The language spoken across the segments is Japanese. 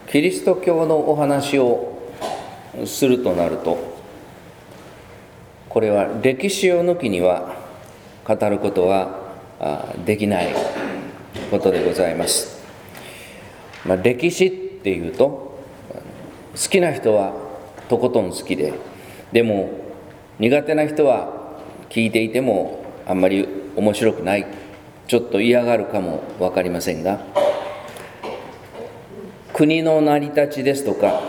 キリスト教のお話をするとなると、これは歴史を抜きには語ることはできないことでございます。歴史っていうと、好きな人はとことん好きで、でも苦手な人は聞いていてもあんまり面白くない、ちょっと嫌がるかも分かりませんが、国の成り立ちですとか、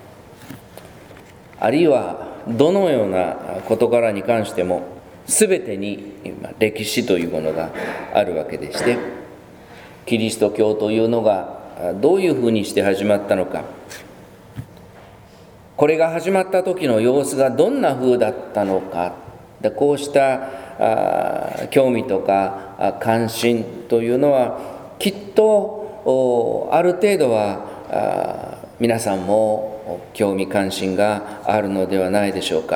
あるいはどのような事柄に関しても全てに歴史というものがあるわけでして、キリスト教というのがどういうふうにして始まったのか、これが始まった時の様子がどんな風だったのか、こうした興味とか関心というのはきっとある程度は皆さんも興味関心があるのではないでしょうか。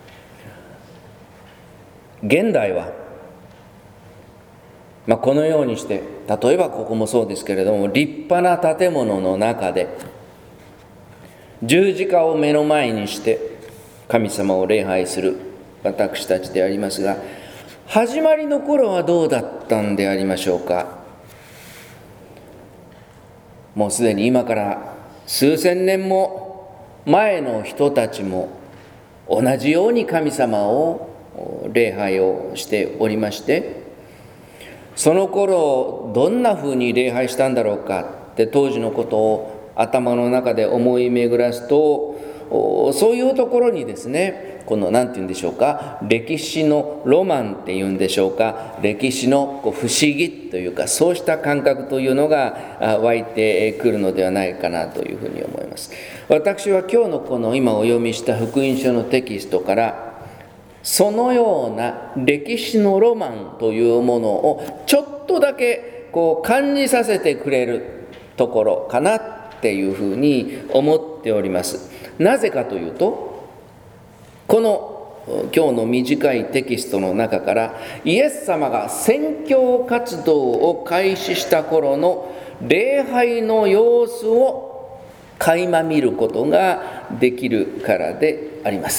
現代は、このようにして、例えばここもそうですけれども、立派な建物の中で十字架を目の前にして神様を礼拝する私たちでありますが、始まりの頃はどうだったんでありましょうか。もうすでに今から数千年も前の人たちも同じように神様を礼拝をしておりまして、その頃どんなふうに礼拝したんだろうかって当時のことを頭の中で思い巡らすと、そういうところにですね、この何て言うんでしょうか、歴史のロマンっていうんでしょうか、歴史の不思議というか、そうした感覚というのが湧いてくるのではないかなというふうに思います。私は今日のこの今お読みした福音書のテキストから、そのような歴史のロマンというものをちょっとだけ感じさせてくれるところかなっていうふうに思っております。なぜかというと、この今日の短いテキストの中から、イエス様が宣教活動を開始した頃の礼拝の様子を垣間見ることができるからであります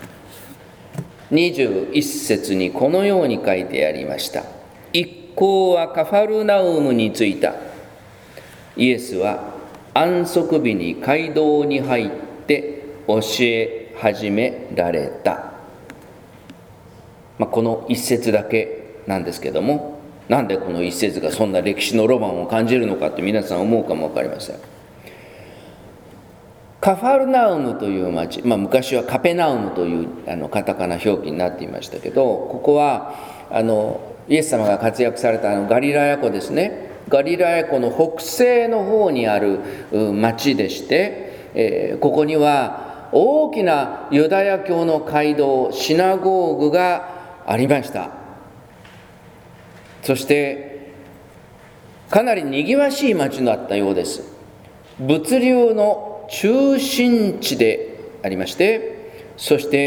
。21節にこのように書いてありました。一行はカファルナウムに着いた。イエスは安息日に街道に入って教え始められた。この一節だけなんですけども、なんでこの一節がそんな歴史のロマンを感じるのかって皆さん思うかも分かりません。カファルナウムという町、昔はカペナウムというカタカナ表記になっていましたけど、ここはイエス様が活躍されたガリラヤ湖ですね。ガリラヤ湖の北西の方にある町でして、ここには大きなユダヤ教の街道、シナゴーグがありました。そしてかなりにぎわしい町だったようです。物流の中心地でありまして、そして、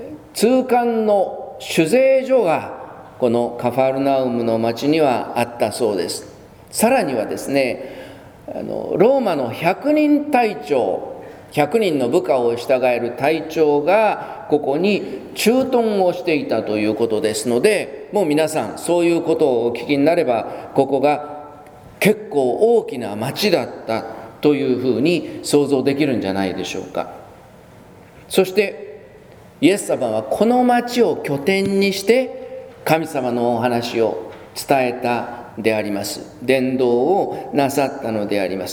通関の酒税所がこのカファルナウムの町にはあったそうです。さらにはですね、ローマの100人隊長、100人の部下を従える隊長がここに駐屯をしていたということですので、もう皆さんそういうことをお聞きになれば、ここが結構大きな町だったというふうに想像できるんじゃないでしょうか。そしてイエス様はこの町を拠点にして神様のお話を伝えたであります。伝道をなさったのであります。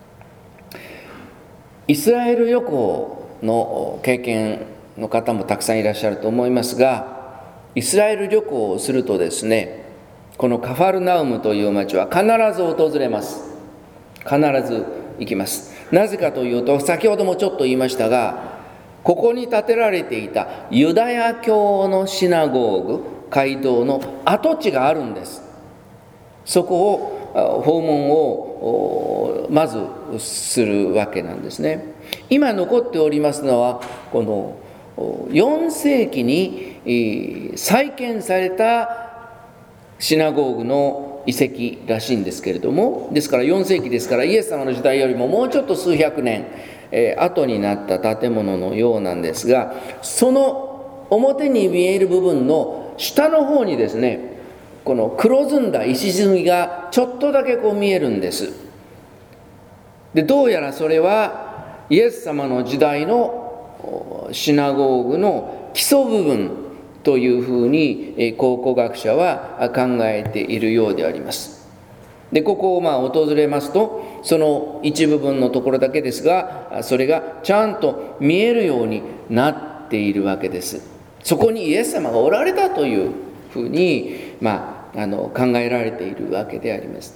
イスラエル旅行の経験の方もたくさんいらっしゃると思いますが、イスラエル旅行をするとですね、このカファルナウムという町は必ず訪れます。必ず行きます。なぜかというと、先ほどもちょっと言いましたが、ここに建てられていたユダヤ教のシナゴーグ、街道の跡地があるんです。そこを訪問をまずするわけなんですね。今残っておりますのは、この4世紀に再建されたシナゴーグの遺跡らしいんですけれども、ですから4世紀ですからイエス様の時代よりももうちょっと数百年、後になった建物のようなんですが、その表に見える部分の下の方にですね、この黒ずんだ石積みがちょっとだけこう見えるんです。でどうやらそれはイエス様の時代のシナゴーグの基礎部分というふうに考古学者は考えているようであります。でここを訪れますと、その一部分のところだけですが、それがちゃんと見えるようになっているわけです。そこにイエス様がおられたというふうに、考えられているわけであります。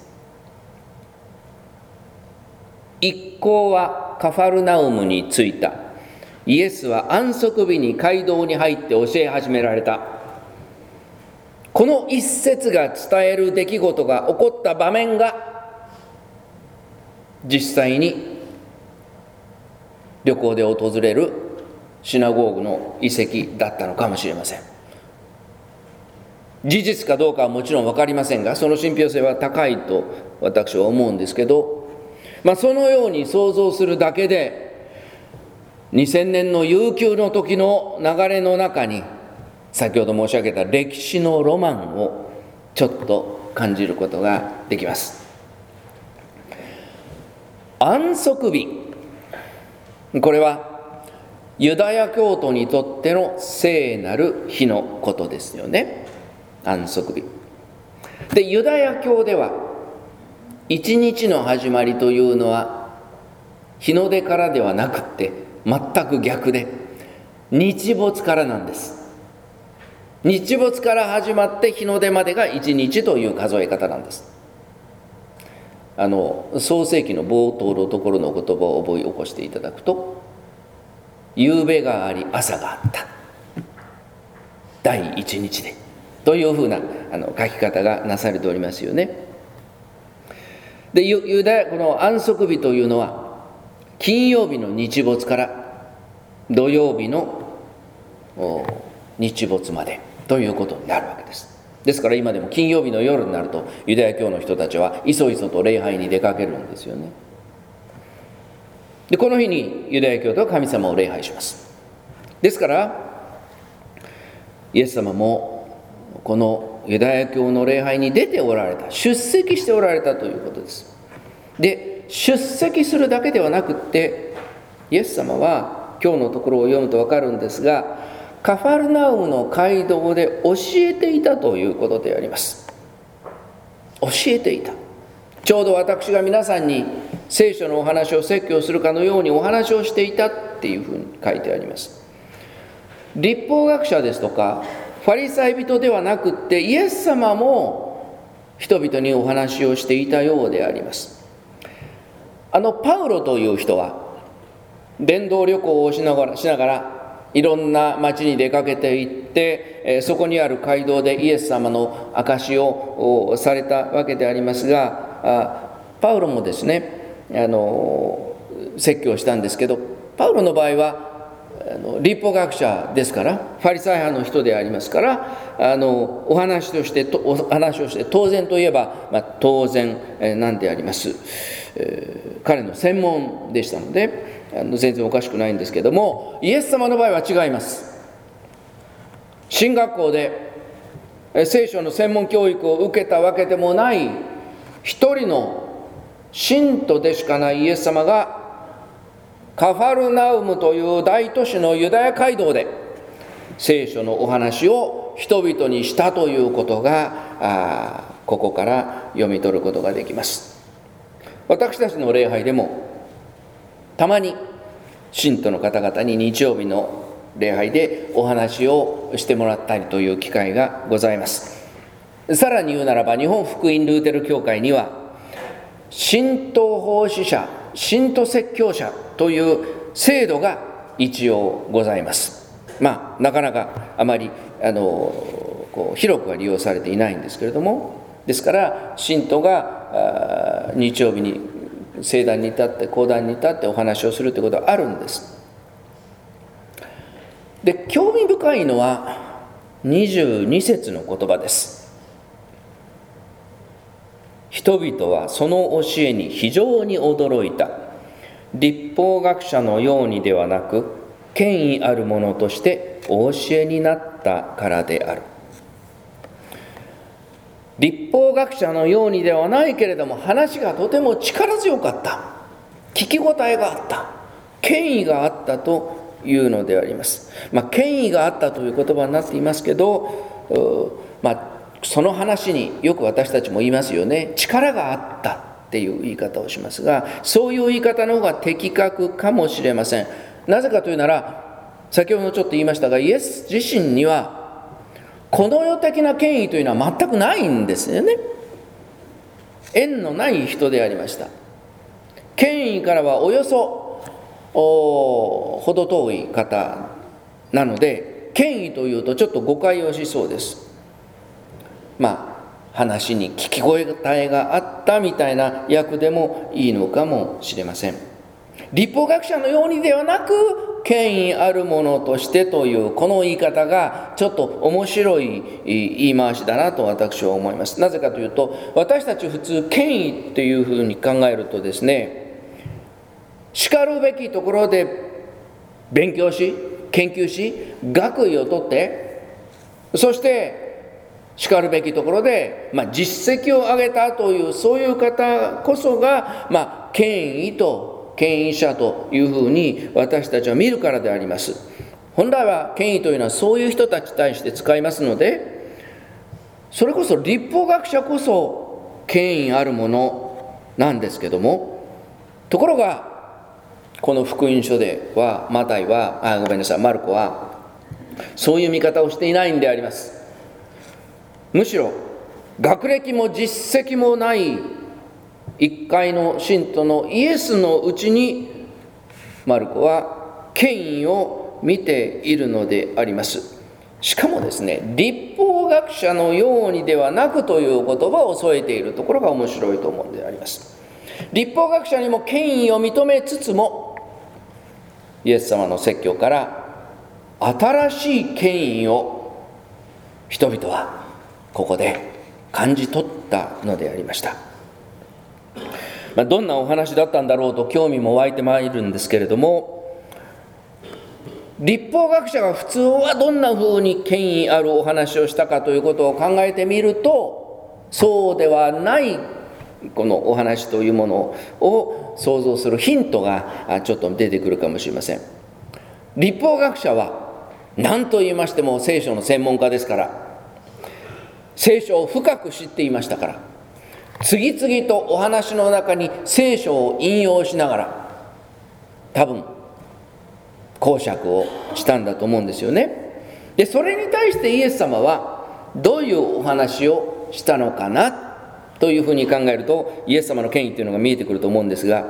一行はカファルナウムに着いた。イエスは安息日に街道に入って教え始められた。この一節が伝える出来事が起こった場面が実際に旅行で訪れるシナゴーグの遺跡だったのかもしれません。事実かどうかはもちろん分かりませんが、その信憑性は高いと私は思うんですけど、そのように想像するだけで2000年の悠久の時の流れの中に、先ほど申し上げた歴史のロマンをちょっと感じることができます。安息日、これはユダヤ教徒にとっての聖なる日のことですよね。安息日で、ユダヤ教では一日の始まりというのは日の出からではなくって全く逆で、日没からなんです。日没から始まって日の出までが一日という数え方なんです。創世記の冒頭のところの言葉を覚え起こしていただくと、夕べがあり朝があった、第一日でというふうな書き方がなされておりますよね。でユダヤ、この安息日というのは金曜日の日没から土曜日の日没までということになるわけです。ですから今でも金曜日の夜になるとユダヤ教の人たちはいそいそと礼拝に出かけるんですよね。でこの日にユダヤ教徒は神様を礼拝します。ですからイエス様もこのユダヤ教の礼拝に出ておられた、出席しておられたということです。で出席するだけではなくって、イエス様は今日のところを読むと分かるんですが、カファルナウムの街道で教えていたということであります。教えていた。ちょうど私が皆さんに聖書のお話を説教するかのようにお話をしていたっていうふうに書いてあります。律法学者ですとかファリサイ人ではなくってイエス様も人々にお話をしていたようであります。パウロという人は伝道旅行をしながらいろんな町に出かけていって、そこにある街道でイエス様の証しをされたわけでありますが、パウロもですね説教したんですけど、パウロの場合は律法学者ですから、ファリサイ派の人でありますから、お話をして当然といえば、当然なんであります、彼の専門でしたので全然おかしくないんですけども、イエス様の場合は違います。神学校で聖書の専門教育を受けたわけでもない一人の信徒でしかないイエス様がカファルナウムという大都市のユダヤ街道で聖書のお話を人々にしたということがここから読み取ることができます。私たちの礼拝でもたまに信徒の方々に日曜日の礼拝でお話をしてもらったりという機会がございます。さらに言うならば、日本福音ルーテル教会には信徒奉仕者、信徒説教者という制度が一応ございます。なかなかあまり広くは利用されていないんですけれども、ですから信徒が日曜日に聖壇に立って講談に立ってお話をするということはあるんです。で興味深いのは22節の言葉です。 人々はその教えに非常に驚いた。律法学者のようにではなく、権威あるものとしてお教えになったからである。律法学者のようにではないけれども、話がとても力強かった。聞き応えがあった。権威があったというのであります。権威があったという言葉になっていますけど、その話によく私たちも言いますよね。力があったっていう言い方をしますが、そういう言い方の方が的確かもしれません。なぜかというなら、先ほどちょっと言いましたが、イエス自身にはこの世的な権威というのは全くないんですよね。縁のない人でありました。権威からはおよそ程遠い方なので、権威というとちょっと誤解をしそうです。話に聞き応えがあったみたいな訳でもいいのかもしれません。律法学者のようにではなく、権威あるものとしてというこの言い方がちょっと面白い言い回しだなと私は思います。なぜかというと、私たち普通権威っていうふうに考えるとですね、しかるべきところで勉強し、研究し、学位を取って、そしてしかるべきところで、実績を上げたという、そういう方こそが、権威と権威者というふうに私たちは見るからであります。本来は権威というのはそういう人たちに対して使いますので、それこそ律法学者こそ権威あるものなんですけども、ところがこの福音書ではマルコはそういう見方をしていないんであります。むしろ学歴も実績もない一介の信徒のイエスのうちにマルコは権威を見ているのであります。しかもですね、律法学者のようにではなくという言葉を添えているところが面白いと思うんであります。律法学者にも権威を認めつつも、イエス様の説教から新しい権威を人々はここで感じ取ったのでありました。どんなお話だったんだろうと興味も湧いてまいるんですけれども、律法学者が普通はどんなふうに権威あるお話をしたかということを考えてみると、そうではないこのお話というものを想像するヒントがちょっと出てくるかもしれません。律法学者は何と言いましても聖書の専門家ですから、聖書を深く知っていましたから、次々とお話の中に聖書を引用しながら多分講釈をしたんだと思うんですよね。でそれに対してイエス様はどういうお話をしたのかなというふうに考えると、イエス様の権威というのが見えてくると思うんですが、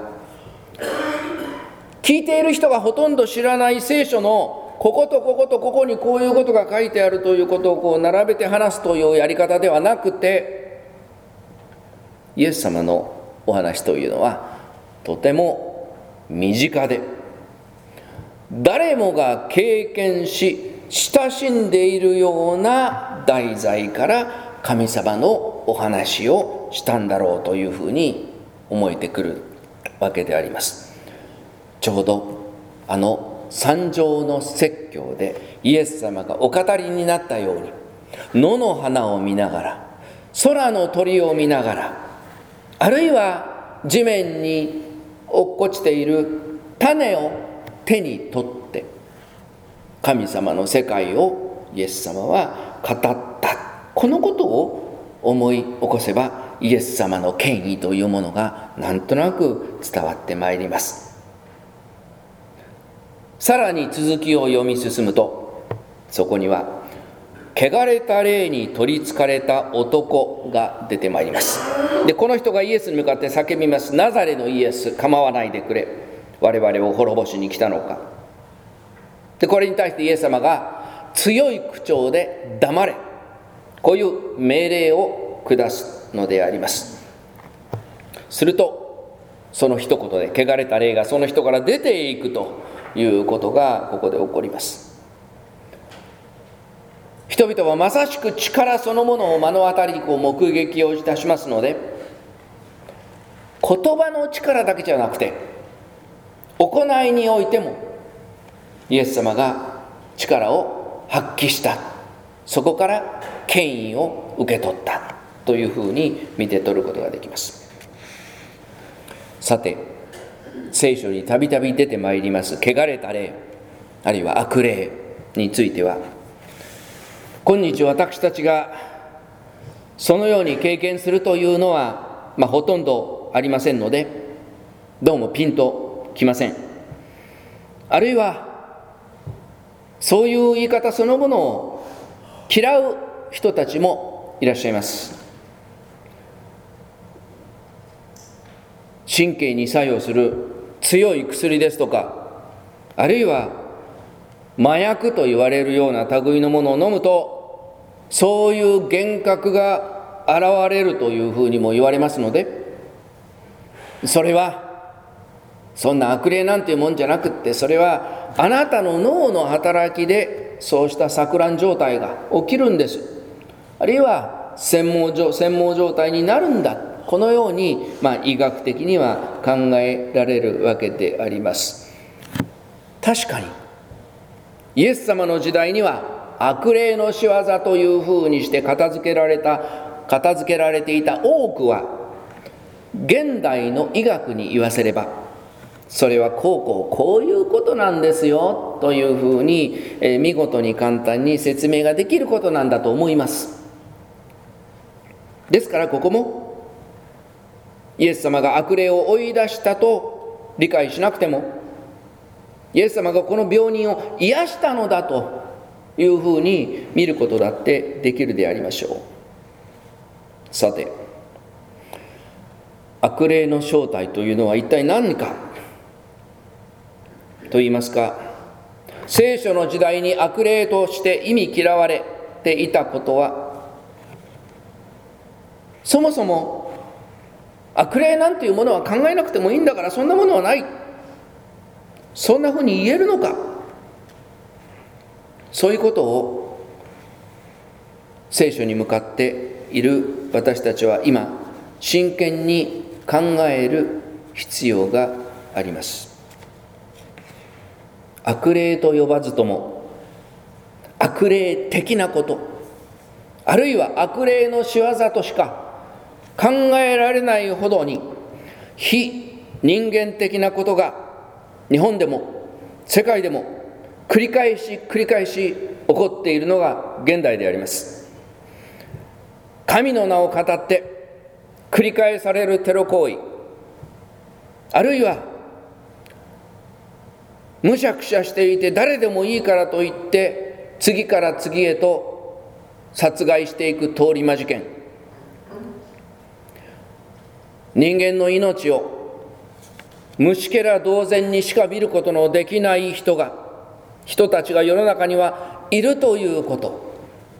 聞いている人がほとんど知らない聖書のこことこことここにこういうことが書いてあるということを並べて話すというやり方ではなくて、イエス様のお話というのはとても身近で、誰もが経験し親しんでいるような題材から神様のお話をしたんだろうというふうに思えてくるわけであります。ちょうど山上の説教でイエス様がお語りになったように、野の花を見ながら、空の鳥を見ながら、あるいは地面に落っこちている種を手に取って神様の世界をイエス様は語った。このことを思い起こせば、イエス様の権威というものがなんとなく伝わってまいります。さらに続きを読み進むと、そこには汚れた霊に取りつかれた男が出てまいります。でこの人がイエスに向かって叫びます。ナザレのイエス、構わないでくれ。我々を滅ぼしに来たのか。でこれに対してイエス様が強い口調で黙れ、こういう命令を下すのであります。するとその一言で汚れた霊がその人から出ていくということがここで起こります。人々はまさしく力そのものを目の当たりに目撃をいたしますので、 言葉の力だけじゃなくて行いにおいてもイエス様が力を発揮した。そこから権威を受け取ったというふうに見て取ることができます。さて、聖書にたびたび出てまいります汚れた霊、あるいは悪霊については、今日私たちがそのように経験するというのは、ほとんどありませんので、どうもピンときません。あるいはそういう言い方そのものを嫌う人たちもいらっしゃいます。神経に作用する強い薬ですとか、あるいは麻薬と言われるような類のものを飲むと、そういう幻覚が現れるというふうにも言われますので、それはそんな悪霊なんていうもんじゃなくって、それはあなたの脳の働きでそうした錯乱状態が起きるんです。あるいは専盲状態になるんだ。このように、医学的には考えられるわけであります。確かにイエス様の時代には悪霊の仕業というふうにして片付けられていた多くは、現代の医学に言わせればそれはこういうことなんですよというふうに、見事に簡単に説明ができることなんだと思います。ですからここもイエス様が悪霊を追い出したと理解しなくても、イエス様がこの病人を癒したのだというふうに見ることだってできるでありましょう。さて、悪霊の正体というのは一体何かと言いますか、聖書の時代に悪霊として忌み嫌われていたことは、そもそも悪霊なんていうものは考えなくてもいいんだから、そんなものはない、そんなふうに言えるのか。そういうことを聖書に向かっている私たちは今真剣に考える必要があります。悪霊と呼ばずとも悪霊的なこと、あるいは悪霊の仕業としか考えられないほどに非人間的なことが日本でも世界でも繰り返し起こっているのが現代であります。神の名を語って繰り返されるテロ行為、あるいはむしゃくしゃしていて誰でもいいからといって次から次へと殺害していく通り魔事件、人間の命を虫けら同然にしか見ることのできない人たちが世の中にはいるということ、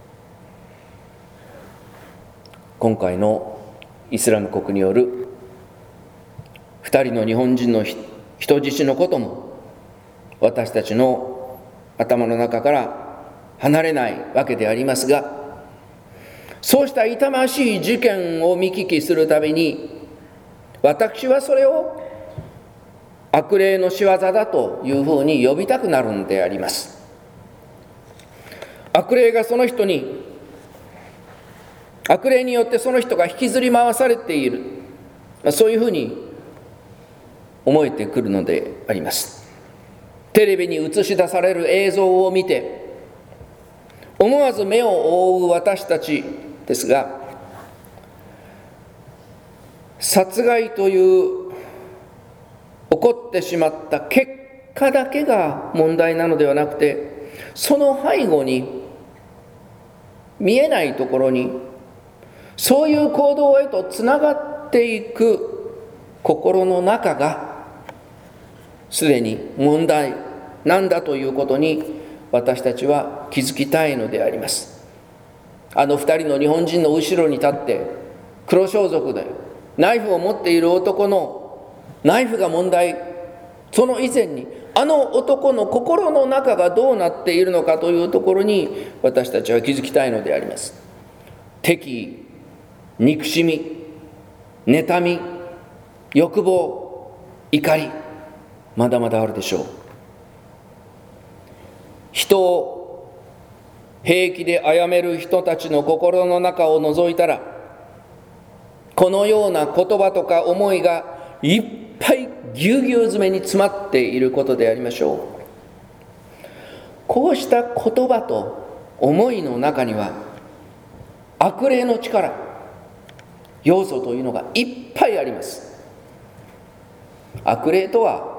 今回のイスラム国による2人の日本人の人質のことも私たちの頭の中から離れないわけでありますが、そうした痛ましい事件を見聞きするたびに、私はそれを悪霊の仕業だというふうに呼びたくなるのであります。悪霊によってその人が引きずり回されている、そういうふうに思えてくるのであります。テレビに映し出される映像を見て思わず目を覆う私たちですが、殺害という起こってしまった結果だけが問題なのではなくて、その背後に見えないところにそういう行動へとつながっていく心の中がすでに問題なんだということに私たちは気づきたいのであります。あの2人の日本人の後ろに立って黒装束でナイフを持っている男のナイフが問題、その以前にあの男の心の中がどうなっているのかというところに私たちは気づきたいのであります。敵意、憎しみ、妬み、 欲望、怒り、まだまだあるでしょう。人を平気で殺める人たちの心の中を覗いたら、このような言葉とか思いがいっぱいぎゅうぎゅう詰めに詰まっていることでありましょう。こうした言葉と思いの中には悪霊の力、要素というのがいっぱいあります。悪霊とは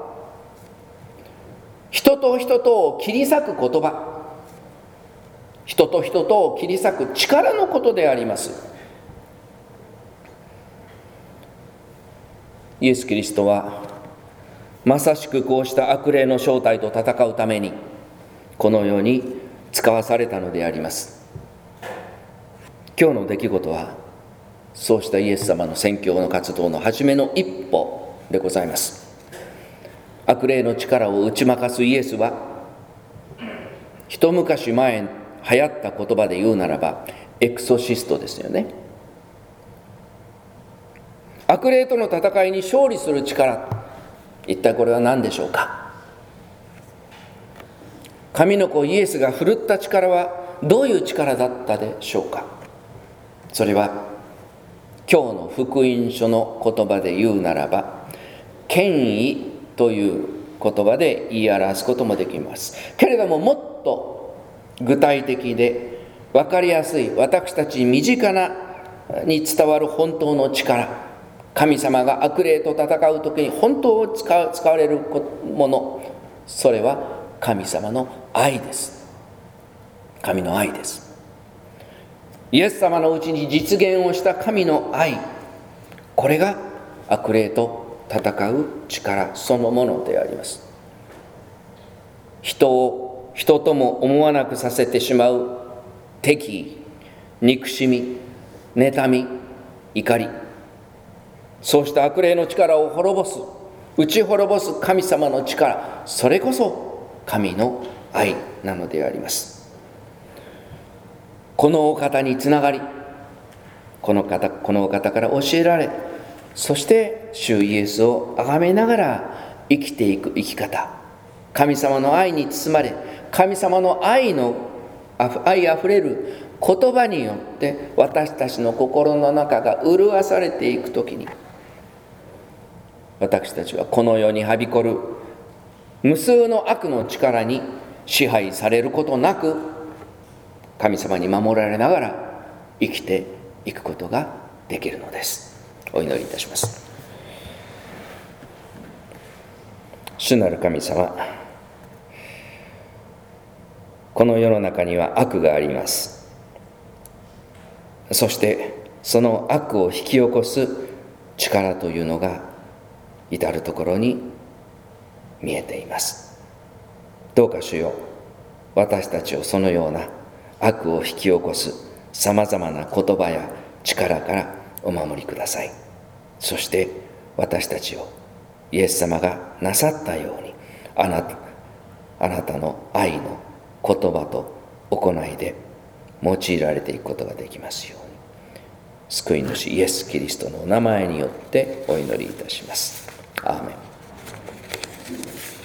人と人とを切り裂く言葉、人と人とを切り裂く力のことであります。イエス・キリストはまさしくこうした悪霊の正体と戦うためにこのように使わされたのであります。今日の出来事はそうしたイエス様の宣教の活動の初めの一歩でございます。悪霊の力を打ち負かすイエスは、一昔前流行った言葉で言うならばエクソシストですよね。悪霊との戦いに勝利する力、一体これは何でしょうか。神の子イエスが振るった力はどういう力だったでしょうか。それは今日の福音書の言葉で言うならば権威という言葉で言い表すこともできます。けれどももっと具体的で分かりやすい、私たち身近なに伝わる本当の力、神様が悪霊と戦う時に本当を使われるもの、それは神様の愛です。神の愛です。イエス様のうちに実現をした神の愛、これが悪霊と戦う力そのものであります。人を人とも思わなくさせてしまう敵意、憎しみ、妬み、怒り、そうした悪霊の力を滅ぼす、打ち滅ぼす神様の力、それこそ神の愛なのであります。このお方につながり、このお方から教えられ、そして主イエスを崇めながら生きていく生き方、神様の愛に包まれ、神様の愛あふれる言葉によって私たちの心の中が潤されていくときに、私たちはこの世にはびこる無数の悪の力に支配されることなく、神様に守られながら生きていくことができるのです。お祈りいたします。主なる神様、この世の中には悪があります。そしてその悪を引き起こす力というのが至るところに見えています。どうか主よ、私たちをそのような悪を引き起こすさまざまな言葉や力からお守りください。そして私たちをイエス様がなさったように、あなたの愛の言葉と行いで用いられていくことができますように、救い主イエス・キリストのお名前によってお祈りいたします。アーメン。